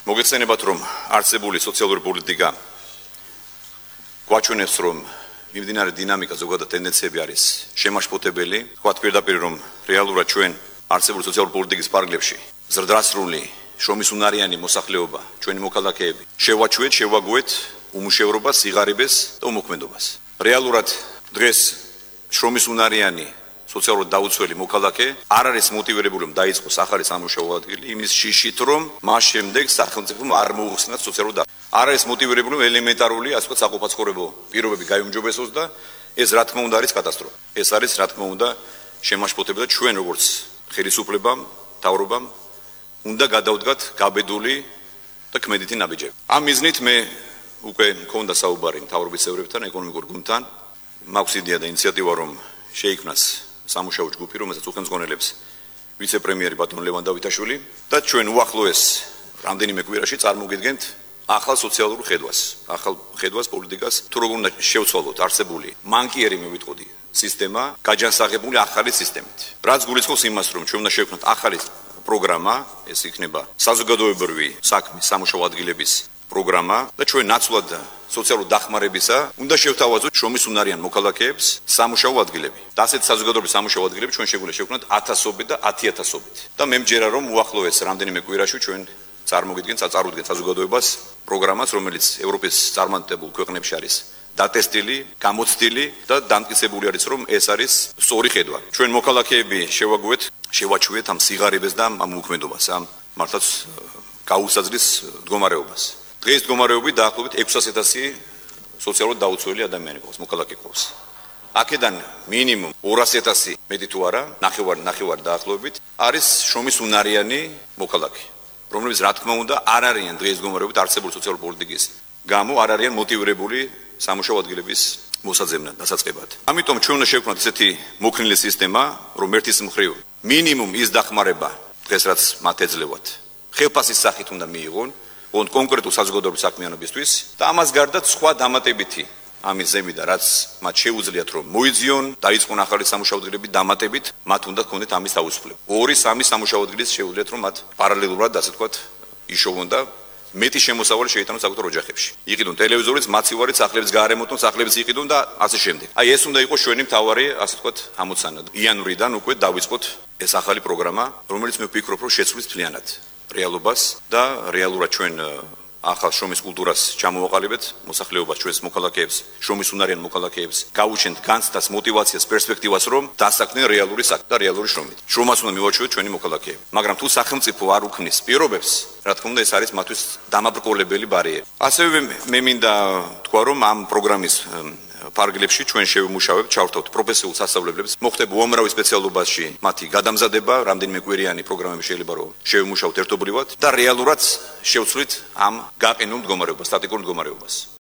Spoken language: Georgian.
მოგეხსენებათ, რომ არსებული სოციალური პოლიტიკა გვაჩვენებს, რომ მიმდინარე დინამიკა ზოგადად ტენდენციები არის შემაშფოთებელი. ვთქვათ პირდაპირ, რომ რეალურად ჩვენ არსებული სოციალური პოლიტიკის პარალელში ზრდასრული შრომისუნარიანი მოსახლეობა, ჩვენი მოქალაქეები შევაჩვეთ, შევაგვეთ უმუშევრობას, სიღარიბეს და უმოქმედობას. რეალურად დღეს შრომისუნარიანი სოციალურად დაუცველი მოქალაქე არ არის მოტივირებული, რომ დაიწყოს ახალი სამუშაო ადგილი იმის შიშით, რომ მას შემდეგ სახელმწიფომ არ მოუხსნათ სოციალურ დახმარებას. არ არის მოტივირებული, რომ ელემენტარული, ასე ვთქვათ, საყოფაცხოვრებო პირობები გაიუმჯობესოს და ეს რა თქმა უნდა არის კატასტროფა. ეს არის რა თქმა უნდა შემაშფოთებელი და ჩვენ როგორც ხელისუფლებამ, მთავრობამ უნდა გადავდგათ გაბედული და ქმედითი ნაბიჯები. ამ მიზნით მე უკვე მქონდა საუბარი მთავრობის წევრებთან, ეკონომიკურ გუნდთან. მაქვს იდეა და ინიციატივა, რომ შეიქმნას სამუშაო ჯგუფი, რომელსაც უხელმძღვანელებს ვიცე-პრემიერი ბატონ ლევან დავითაშვილი და ჩვენ უახლოეს რამდენიმე კვირაში წარმოგიდგენთ ახალ სოციალურ ხედვას, ახალ ხედვას პოლიტიკას, თუ როგორ უნდა შევცვალოთ არსებული მანკიერი მივიტყოდი სისტემა გაჯანსაღებული ახალი სისტემით. რაც გულისხმობს იმას, რომ ჩვენ უნდა შევქმნათ ახალი პროგრამა, ეს იქნება საზოგადოებრივი საქმის სამუშაო ადგილების პროგრამა და ჩვენ ნაცვლად სოციალურ დახმარებისა უნდა შევთავაზოთ შრომისუნარიან მოქალაქეებს სამუშაო ადგილები. და ასეთ საზოგადოებრივი სამუშაო ადგილები ჩვენ შეგვიძლია შევქმნათ 1000-ობით და 10.000-ობით. და მე მჯერა, რომ უახლოეს რამდენიმე კვირაში ჩვენ წარმოგიდგენთ საზოგადოებას პროგრამას, რომელიც ევროპის წარმატებულ ქვეყნებში არის დატესტილი, გამოცდილი და დამტკიცებული არის, რომ ეს არის სწორი ხედვა. ჩვენ მოქალაქეები შევაჩვიეთ ამ სიღარიბეს და ამ მოქმედობას, ამ მართლაც გაუსაძლის მდგომარეობას. დღეს მდგომარეობით დაახლოებით 600,000 სოციალურად დაუცველი ადამიანი ყავს, მოქალაქე ყავს. აქედან მინიმუმ 200,000 მეტი თუ არა, ნახევარ დაახლოებით არის შრომისუნარიანი მოქალაქე, რომლებიც რა თქმა უნდა არ არიან დღეს მდგომარეობით არსებული სოციალური პოლიტიკის გამო არ არიან მოტივირებული სამუშაო ადგილების მოსაძებნად, დასაწყებად. ამიტომ ჩვენ უნდა შევქმნათ ესეთი მოქნილი სისტემა, რომ ერთის მხრივ მინიმუმ ის დახმარება დღეს რაც მათ ეძლევათ, ხელფასის სახით უნდა მიიღონ, კონკრეტულ საზოგადოებრივ საქმიანობისთვის და ამას გარდა სხვა დამატებითი ამის ზემიდა, რაც მათ შეუძლიათ რომ მოიძიონ, დაიწყონ ახალი სამუშაო ადგილები დამატებით, მათ უნდა ქონდეთ ამის თავისუფლება. 2-3 სამუშაო ადგილის შეუძლიათ რომ მათ პარალელურად, ასე ვთქვათ, იშოვონ და მეტი შემოსავალი შეიტანონ საკუთარ ოჯახებში. იყიდონ ტელევიზორიც, მაცივარიც, სახლებიც გაარემონტონ, სახლებიც იყიდონ და ასე შემდეგ. აი ეს უნდა იყოს ჩვენი მთავარი, ასე ვთქვათ, ამოცანა. იანვრიდან უკვე დავიწყოთ ეს ახალი პროგრამა, რომელიც მე ვფიქრობ, რომ შეცვლის მთლიანად რეალობას და რეალურად ჩვენ ახალ შრომის კულტურას ჩამოვაყალიბეთ, მოსახლეობას, ჩვენს მოქალაქეებს, შრომისუნარიან მოქალაქეებს, გავუჩენთ განცდას, მოტივაციას, პერსპექტივას, რომ დასაქმდნენ რეალური საქმე და რეალური შრომით. შრომას უნდა მივაჩვიოთ ჩვენი მოქალაქეები. მაგრამ თუ სახელმწიფო არ უქმნის პირობებს, რა თქმა უნდა, ეს არის მათთვის დამაბრკოლებელი ბარიერი. ასევე მე მინდა თქვა, რომ ამ პროგრამის ფარგლებში ჩვენ შევიმუშავებთ, ჩავრთავთ პროფესიულ სასწავლებლებს, მოხდება უამრავი სპეციალობაში მათი გადამზადება, რამდენიმე კვირიანი პროგრამები შეიძლება რომ შევიმუშავოთ ერთობლივად და რეალურად შევცვლით ამ გაყინულ მდგომარეობას, სტატიკურ მდგომარეობას.